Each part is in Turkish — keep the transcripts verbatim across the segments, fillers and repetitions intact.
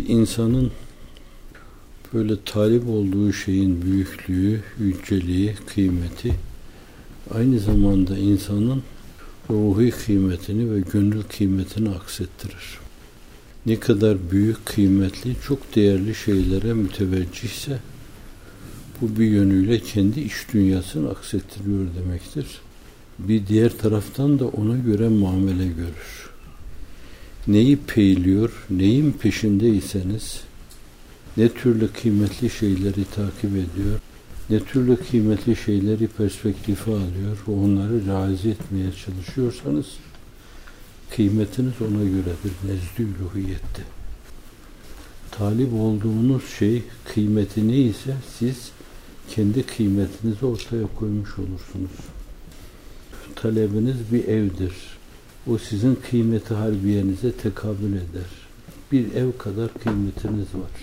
Bir insanın böyle talip olduğu şeyin büyüklüğü, yüceliği, kıymeti aynı zamanda insanın ruhi kıymetini ve gönül kıymetini aksettirir. Ne kadar büyük, kıymetli, çok değerli şeylere müteveccihse bu bir yönüyle kendi iç dünyasını aksettiriyor demektir. Bir diğer taraftan da ona göre muamele görür. Neyi peyliyor, neyin peşindeyseniz, ne türlü kıymetli şeyleri takip ediyor, ne türlü kıymetli şeyleri perspektife alıyor ve onları razı etmeye çalışıyorsanız, kıymetiniz ona göredir nezd-i uluhiyette. Talip olduğunuz şey kıymeti neyse siz kendi kıymetinizi ortaya koymuş olursunuz. Talebiniz bir evdir. O sizin kıymeti harbiyenize tekabül eder. Bir ev kadar kıymetiniz var.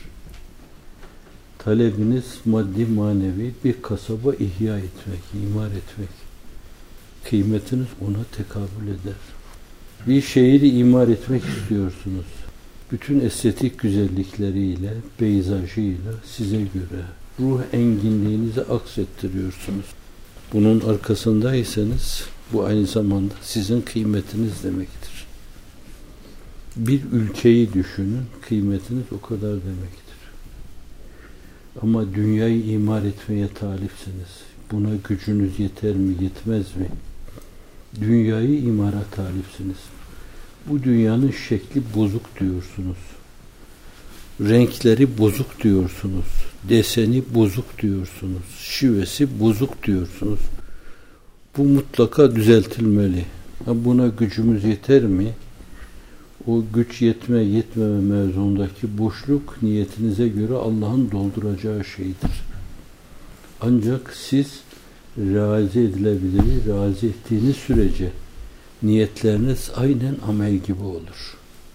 Talebiniz maddi manevi bir kasaba ihya etmek, imar etmek. Kıymetiniz ona tekabül eder. Bir şehri imar etmek istiyorsunuz. Bütün estetik güzellikleriyle, peyzajıyla size göre ruh enginliğinizi aksettiriyorsunuz. Bunun arkasındaysanız bu aynı zamanda sizin kıymetiniz demektir. Bir ülkeyi düşünün, kıymetiniz o kadar demektir. Ama dünyayı imar etmeye talipsiniz. Buna gücünüz yeter mi, yetmez mi? Dünyayı imara talipsiniz. Bu dünyanın şekli bozuk diyorsunuz. Renkleri bozuk diyorsunuz. Deseni bozuk diyorsunuz. Şivesi bozuk diyorsunuz. Bu mutlaka düzeltilmeli. Buna gücümüz yeter mi? O güç yetme yetmeme mevzundaki boşluk niyetinize göre Allah'ın dolduracağı şeydir. Ancak siz razı edilebilir, razı ettiğiniz sürece niyetleriniz aynen amel gibi olur.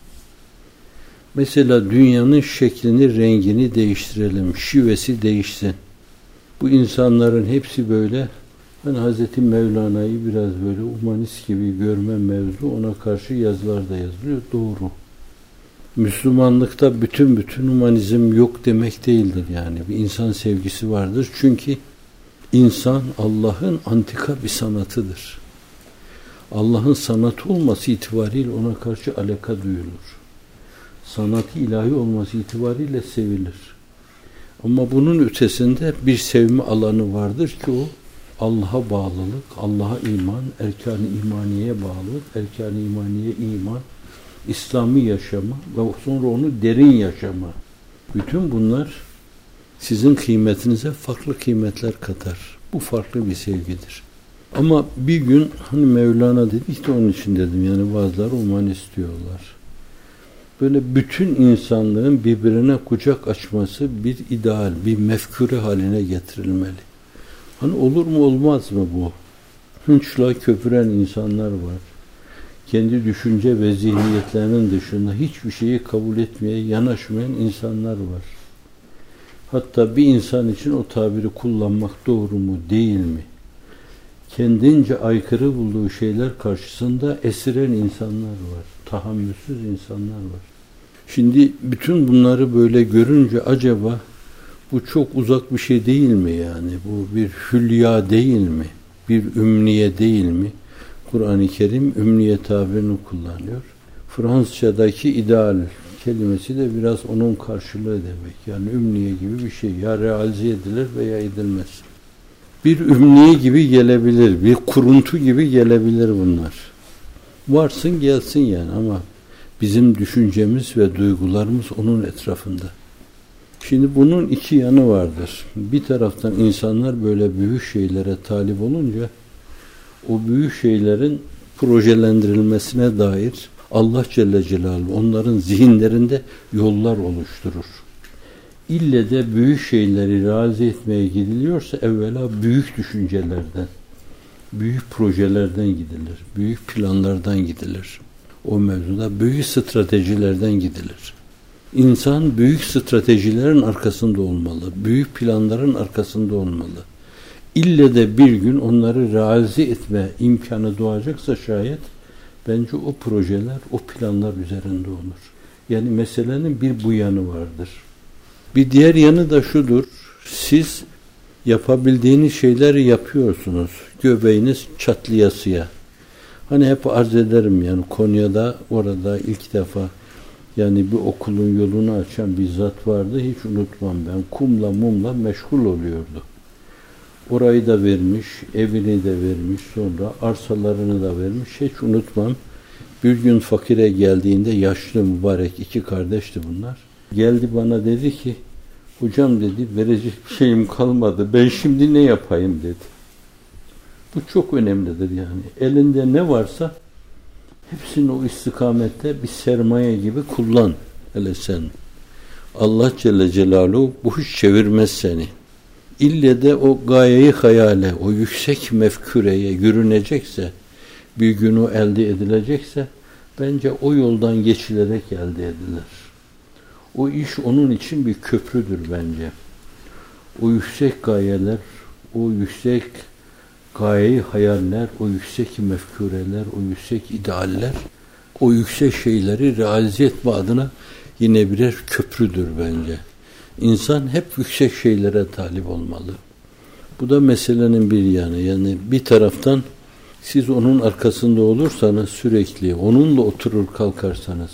Mesela dünyanın şeklini, rengini değiştirelim, şivesi değişsin. Bu insanların hepsi böyle, ben Hazreti Mevlana'yı biraz böyle humanist gibi görme mevzu, ona karşı yazılar da yazılıyor, doğru. Müslümanlıkta bütün bütün humanizm yok demek değildir yani. Bir insan sevgisi vardır çünkü insan Allah'ın antika bir sanatıdır. Allah'ın sanatı olması itibariyle ona karşı alaka duyulur. Sanatı ilahi olması itibariyle sevilir. Ama bunun ötesinde bir sevme alanı vardır ki o Allah'a bağlılık, Allah'a iman, erkan-ı imaniyeye bağlılık, erkan-ı imaniye iman, İslami yaşama ve sonra onu derin yaşama. Bütün bunlar sizin kıymetinize farklı kıymetler katar. Bu farklı bir sevgidir. Ama bir gün hani Mevlana dedi, işte onun için dedim, yani bazıları humanist diyorlar. Böyle bütün insanlığın birbirine kucak açması bir ideal, bir mefkure haline getirilmeli. Hani olur mu olmaz mı bu? Hınçla köpüren insanlar var. Kendi düşünce ve zihniyetlerinin dışında hiçbir şeyi kabul etmeye yanaşmayan insanlar var. Hatta bir insan için o tabiri kullanmak doğru mu değil mi? Kendince aykırı bulduğu şeyler karşısında esiren insanlar var. Tahammülsüz insanlar var. Şimdi bütün bunları böyle görünce acaba bu çok uzak bir şey değil mi yani? Bu bir hülya değil mi? Bir ümniye değil mi? Kur'an-ı Kerim ümniye tabirini kullanıyor. Fransızcadaki ideal kelimesi de biraz onun karşılığı demek. Yani ümniye gibi bir şey. Ya realize edilir veya edilmez. Bir ümniye gibi gelebilir. Bir kuruntu gibi gelebilir bunlar. Varsın gelsin yani ama bizim düşüncemiz ve duygularımız onun etrafında. Şimdi bunun iki yanı vardır. Bir taraftan insanlar böyle büyük şeylere talip olunca o büyük şeylerin projelendirilmesine dair Allah Celle Celaluhu onların zihinlerinde yollar oluşturur. İlle de büyük şeyleri razı etmeye gidiliyorsa evvela büyük düşüncelerden, büyük projelerden gidilir, büyük planlardan gidilir. O mevzuda büyük stratejilerden gidilir. İnsan büyük stratejilerin arkasında olmalı, büyük planların arkasında olmalı. İlle de bir gün onları razı etme imkanı doğacaksa şayet, bence o projeler, o planlar üzerinde olur. Yani meselenin bir bu yanı vardır. Bir diğer yanı da şudur. Siz yapabildiğiniz şeyleri yapıyorsunuz. Göbeğiniz çatlayasıya. Hani hep arz ederim yani Konya'da orada ilk defa yani bir okulun yolunu açan bir zat vardı. Hiç unutmam ben. Kumla mumla meşgul oluyordu. Orayı da vermiş, evini de vermiş, sonra arsalarını da vermiş. Hiç unutmam. Bir gün fakire geldiğinde yaşlı mübarek iki kardeşti bunlar. Geldi bana dedi ki, hocam dedi verecek bir şeyim kalmadı. Ben şimdi ne yapayım dedi. Bu çok önemlidir yani. Elinde ne varsa hepsini o istikamette bir sermaye gibi kullan. Hele sen. Allah Celle Celaluhu bu hiç çevirmez seni. İlle de o gayeyi hayale, o yüksek mefküreye yürünecekse, bir gün o elde edilecekse, bence o yoldan geçilerek elde edilir. O iş onun için bir köprüdür bence. O yüksek gayeler, o yüksek gayeyi hayaller, o yüksek mefküreler, o yüksek idealler, o yüksek şeyleri realize etme adına yine birer köprüdür bence. İnsan hep yüksek şeylere talip olmalı. Bu da meselenin bir yanı. Yani bir taraftan siz onun arkasında olursanız sürekli, onunla oturur kalkarsanız,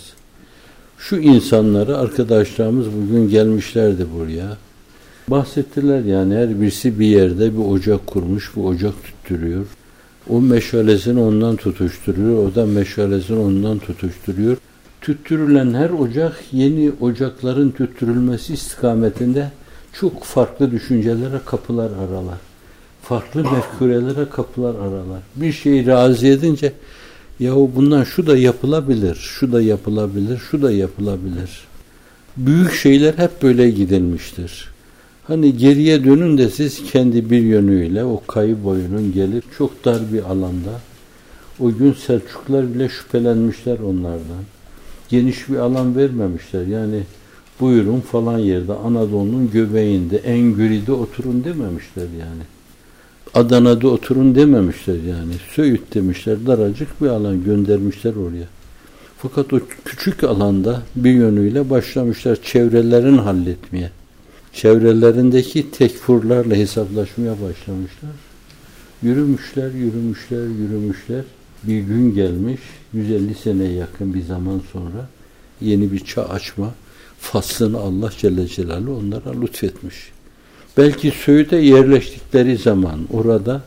şu insanları arkadaşlarımız bugün gelmişlerdi buraya. Bahsettiler yani her birisi bir yerde bir ocak kurmuş, bu ocak tüttürüyor. O meşalesini ondan tutuşturuyor, o da meşalesini ondan tutuşturuyor. Tüttürülen her ocak yeni ocakların tüttürülmesi istikametinde çok farklı düşüncelere kapılar aralar. Farklı mefkurelere kapılar aralar. Bir şeyi razı edince yahu bundan şu da yapılabilir, şu da yapılabilir, şu da yapılabilir. Büyük şeyler hep böyle gidilmiştir. Hani geriye dönün de siz kendi bir yönüyle o kayı boyunun gelip çok dar bir alanda, o gün Selçuklular bile şüphelenmişler onlardan. Geniş bir alan vermemişler. Yani buyurun falan yerde Anadolu'nun göbeğinde en güride oturun dememişler yani. Adana'da oturun dememişler yani. Söğüt demişler. Daracık bir alan göndermişler oraya. Fakat o küçük alanda bir yönüyle başlamışlar çevrelerini halletmeye. Çevrelerindeki tekfurlarla hesaplaşmaya başlamışlar. Yürümüşler, yürümüşler, yürümüşler. Bir gün gelmiş, yüz elli seneye yakın bir zaman sonra yeni bir çağ açma faslını Allah Celle Celaluhu onlara lütfetmiş. Belki Söğüt'e yerleştikleri zaman orada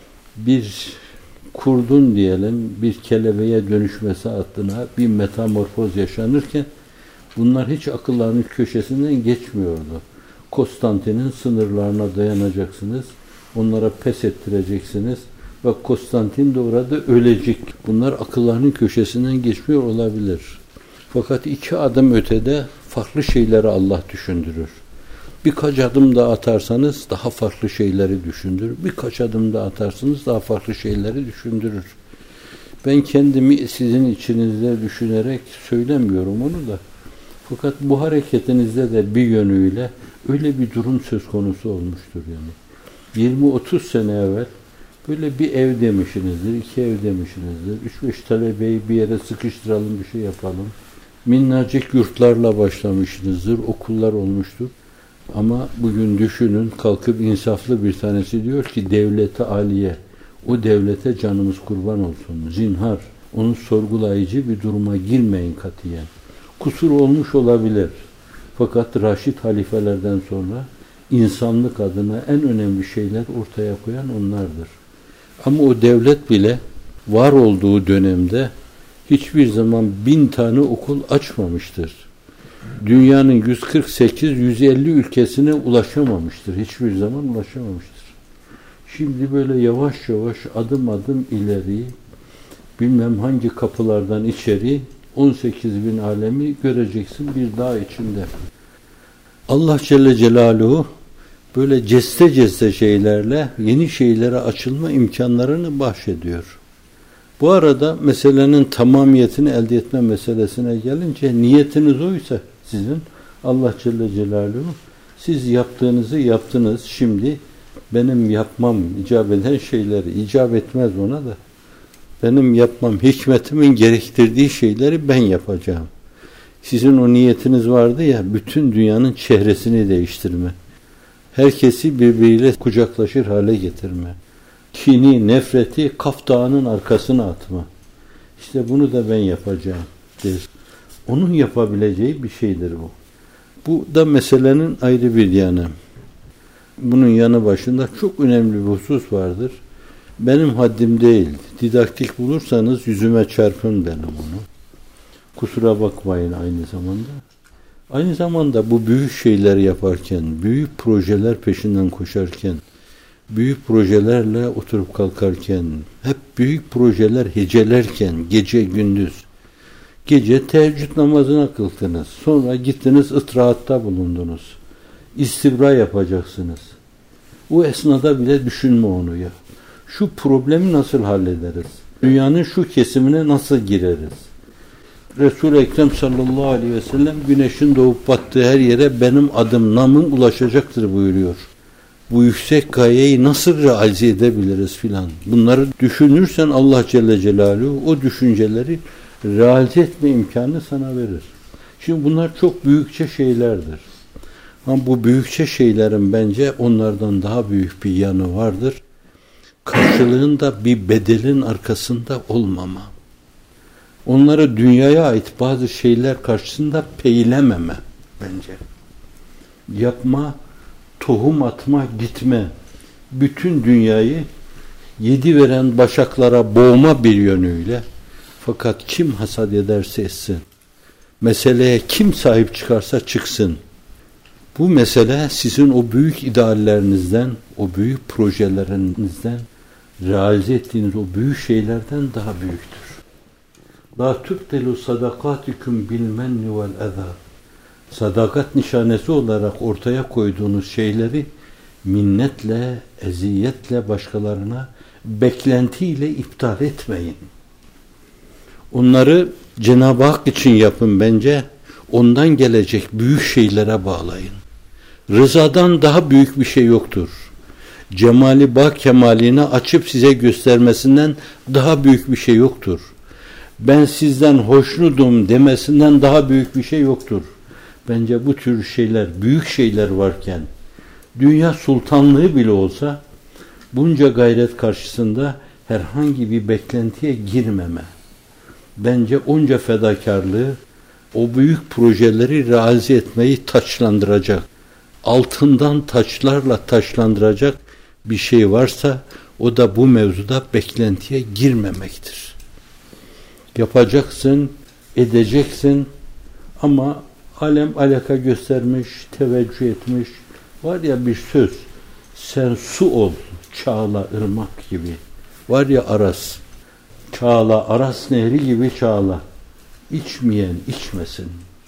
bir kurdun diyelim, bir kelebeğe dönüşmesi adına bir metamorfoz yaşanırken bunlar hiç akıllarının köşesinden geçmiyordu. Konstantin'in sınırlarına dayanacaksınız, onlara pes ettireceksiniz. Bak Konstantin de orada ölecek. Bunlar akıllarının köşesinden geçmiyor olabilir. Fakat iki adım ötede farklı şeyleri Allah düşündürür. Birkaç adım daha atarsanız daha farklı şeyleri düşündürür. Birkaç adım daha atarsanız daha farklı şeyleri düşündürür. Ben kendimi sizin içinizde düşünerek söylemiyorum onu da. Fakat bu hareketinizde de bir yönüyle öyle bir durum söz konusu olmuştur yani. yirmi otuz sene evvel böyle bir ev demişsinizdir, iki ev demişsinizdir. Üç beş talebeyi bir yere sıkıştıralım, bir şey yapalım. Minnacık yurtlarla başlamışsınızdır, okullar olmuştur. Ama bugün düşünün, kalkıp insaflı bir tanesi diyor ki devlete aliye, o devlete canımız kurban olsun. Zinhar, onun sorgulayıcı bir duruma girmeyin katiyen. Kusur olmuş olabilir. Fakat Raşid halifelerden sonra insanlık adına en önemli şeyler ortaya koyan onlardır. Ama o devlet bile var olduğu dönemde hiçbir zaman bin tane okul açmamıştır. Dünyanın yüz kırk sekiz yüz elli ülkesine ulaşamamıştır. Hiçbir zaman ulaşamamıştır. Şimdi böyle yavaş yavaş adım adım ileri, bilmem hangi kapılardan içeri on sekiz bin alemi göreceksin bir dağ içinde. Allah Celle Celaluhu böyle ceste ceste şeylerle yeni şeylere açılma imkanlarını bahşediyor. Bu arada meselenin tamamiyetini elde etme meselesine gelince niyetiniz oysa sizin Allah Celle Celaluhu siz yaptığınızı yaptınız, şimdi benim yapmam icap eden şeyleri icap etmez ona da benim yapmam hikmetimin gerektirdiği şeyleri ben yapacağım. Sizin o niyetiniz vardı ya, bütün dünyanın çehresini değiştirme. Herkesi birbiriyle kucaklaşır hale getirme. Kini, nefreti Kaf Dağı'nın arkasına atma. İşte bunu da ben yapacağım der. Onun yapabileceği bir şeydir bu. Bu da meselenin ayrı bir yanı. Bunun yanı başında çok önemli bir husus vardır. Benim haddim değil. Didaktik bulursanız yüzüme çarpın benim onu. Kusura bakmayın aynı zamanda. Aynı zamanda bu büyük şeyler yaparken, büyük projeler peşinden koşarken, büyük projelerle oturup kalkarken, hep büyük projeler hecelerken, gece gündüz, gece teheccüd namazına kıldınız, sonra gittiniz ıtrahatta bulundunuz, istibra yapacaksınız. O esnada bile düşünme onu ya. Şu problemi nasıl hallederiz? Dünyanın şu kesimine nasıl gireriz? Resul-i Ekrem sallallahu aleyhi ve sellem güneşin doğup battığı her yere benim adım, namım ulaşacaktır buyuruyor. Bu yüksek gayeyi nasıl realize edebiliriz filan. Bunları düşünürsen Allah Celle Celaluhu o düşünceleri realize etme imkanı sana verir. Şimdi bunlar çok büyükçe şeylerdir. Ama bu büyükçe şeylerin bence onlardan daha büyük bir yanı vardır. Karşılığında bir bedelin arkasında olmama. Onları dünyaya ait bazı şeyler karşısında peylememe bence. Yapma, tohum atma, gitme. Bütün dünyayı yedi veren başaklara boğma bir yönüyle. Fakat kim hasat ederse etsin. Meseleye kim sahip çıkarsa çıksın. Bu mesele sizin o büyük ideallerinizden, o büyük projelerinizden, realize ettiğiniz o büyük şeylerden daha büyüktür. La tübdelu sadakatikum bil menni vel eza. Sadakat nişanesi olarak ortaya koyduğunuz şeyleri minnetle, eziyetle başkalarına beklentiyle iptal etmeyin. Onları Cenab-ı Hak için yapın bence. Ondan gelecek büyük şeylere bağlayın. Rızadan daha büyük bir şey yoktur. Cemali bak kemalini açıp size göstermesinden daha büyük bir şey yoktur. Ben sizden hoşnutum demesinden daha büyük bir şey yoktur. Bence bu tür şeyler, büyük şeyler varken, dünya sultanlığı bile olsa, bunca gayret karşısında herhangi bir beklentiye girmeme. Bence onca fedakarlığı, o büyük projeleri realize etmeyi taçlandıracak, altından taçlarla taçlandıracak bir şey varsa, o da bu mevzuda beklentiye girmemektir. Yapacaksın, edeceksin ama alem alaka göstermiş, teveccüh etmiş. Var ya bir söz, sen su ol, çağla ırmak gibi. Var ya Aras, çağla, Aras nehri gibi çağla. İçmeyen içmesin.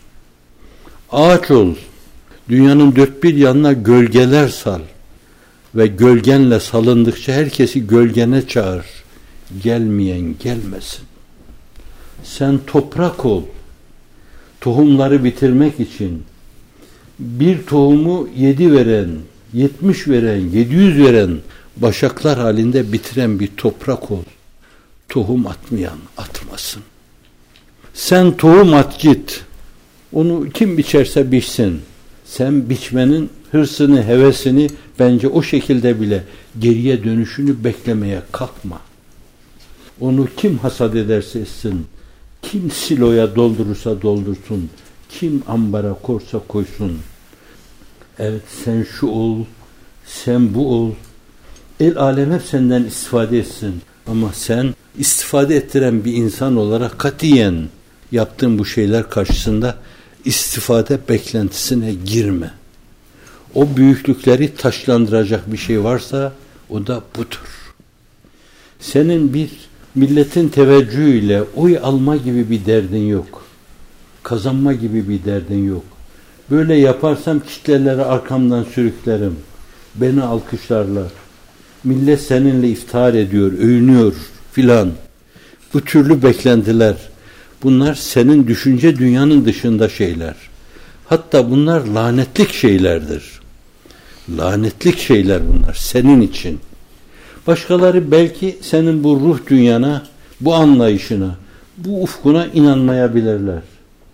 Ağaç ol, dünyanın dört bir yanına gölgeler sal ve gölgenle salındıkça herkesi gölgene çağır. Gelmeyen gelmesin. Sen toprak ol, tohumları bitirmek için bir tohumu yedi veren, yetmiş veren, yedi yüz veren başaklar halinde bitiren bir toprak ol. Tohum atmayan atmasın. Sen tohum at git. Onu kim biçerse biçsin. Sen biçmenin hırsını, hevesini bence o şekilde bile geriye dönüşünü beklemeye kalkma. Onu kim hasat ederse etsin. Kim siloya doldurursa doldursun. Kim ambara korsa koysun. Evet sen şu ol, sen bu ol. El alem hep senden istifade etsin. Ama sen istifade ettiren bir insan olarak katiyen yaptığın bu şeyler karşısında istifade beklentisine girme. O büyüklükleri taşlandıracak bir şey varsa o da budur. Senin bir milletin teveccühüyle oy alma gibi bir derdin yok. Kazanma gibi bir derdin yok. Böyle yaparsam kitleleri arkamdan sürüklerim. Beni alkışlarlar. Millet seninle iftihar ediyor, övünüyor filan. Bu türlü beklentiler. Bunlar senin düşünce dünyanın dışında şeyler. Hatta bunlar lanetlik şeylerdir. Lanetlik şeyler bunlar senin için. Başkaları belki senin bu ruh dünyana, bu anlayışına, bu ufkuna inanmayabilirler.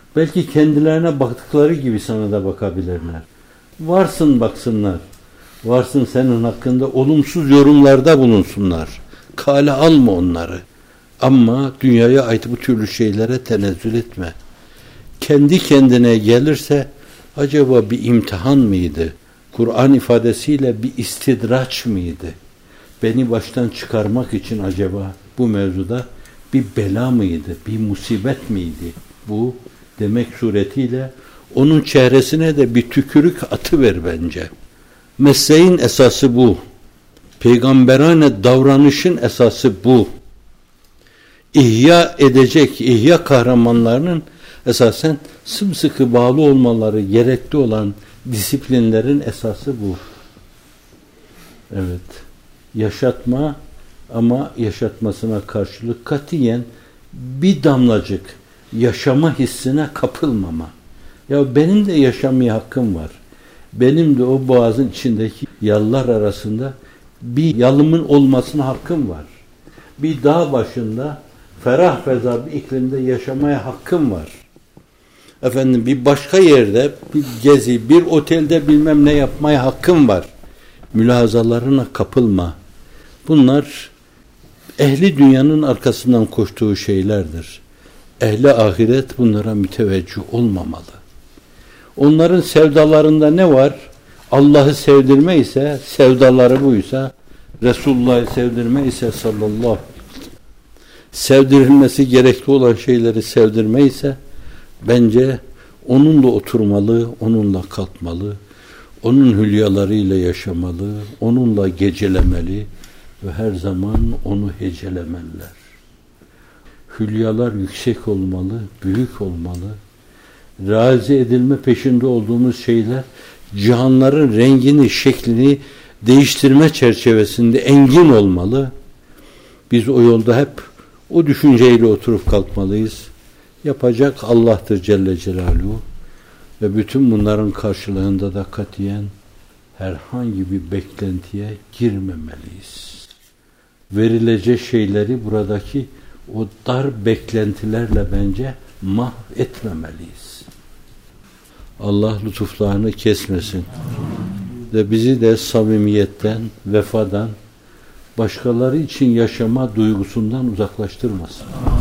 Belki kendilerine baktıkları gibi sana da bakabilirler. Varsın baksınlar. Varsın senin hakkında olumsuz yorumlarda bulunsunlar. Kale alma onları. Ama dünyaya ait bu türlü şeylere tenezzül etme. Kendi kendine gelirse acaba bir imtihan mıydı? Kur'an ifadesiyle bir istidraç mıydı? Beni baştan çıkarmak için acaba bu mevzuda bir bela mıydı? Bir musibet miydi? Bu demek suretiyle onun çehresine de bir tükürük atıver bence. Mesleğin esası bu. Peygamberane davranışın esası bu. İhya edecek, ihya kahramanlarının esasen sımsıkı bağlı olmaları gerekli olan disiplinlerin esası bu. Evet. Yaşatma ama yaşatmasına karşılık katiyen bir damlacık yaşama hissine kapılmama. Ya benim de yaşamaya hakkım var. Benim de o boğazın içindeki yallar arasında bir yalımın olmasına hakkım var. Bir dağ başında ferah feza bir iklimde yaşamaya hakkım var. Efendim bir başka yerde bir gezi, bir otelde bilmem ne yapmaya hakkım var. Mülahazalarına kapılma. Bunlar ehli dünyanın arkasından koştuğu şeylerdir. Ehli ahiret bunlara müteveccih olmamalı. Onların sevdalarında ne var? Allah'ı sevdirme ise, sevdaları buysa, Resulullah'ı sevdirme ise sallallahu sevdirilmesi gerekli olan şeyleri sevdirme ise bence onunla oturmalı, onunla kalkmalı, onun hülyalarıyla yaşamalı, onunla gecelemeli ve her zaman onu hecelemeliler. Hülyalar yüksek olmalı, büyük olmalı. Razı edilme peşinde olduğumuz şeyler cihanların rengini, şeklini değiştirme çerçevesinde engin olmalı. Biz o yolda hep o düşünceyle oturup kalkmalıyız. Yapacak Allah'tır Celle Celaluhu ve bütün bunların karşılığında da katiyen herhangi bir beklentiye girmemeliyiz. Verilecek şeyleri buradaki o dar beklentilerle bence mahvetmemeliyiz. Allah lütuflarını kesmesin ve bizi de samimiyetten, vefadan, başkaları için yaşama duygusundan uzaklaştırmasın.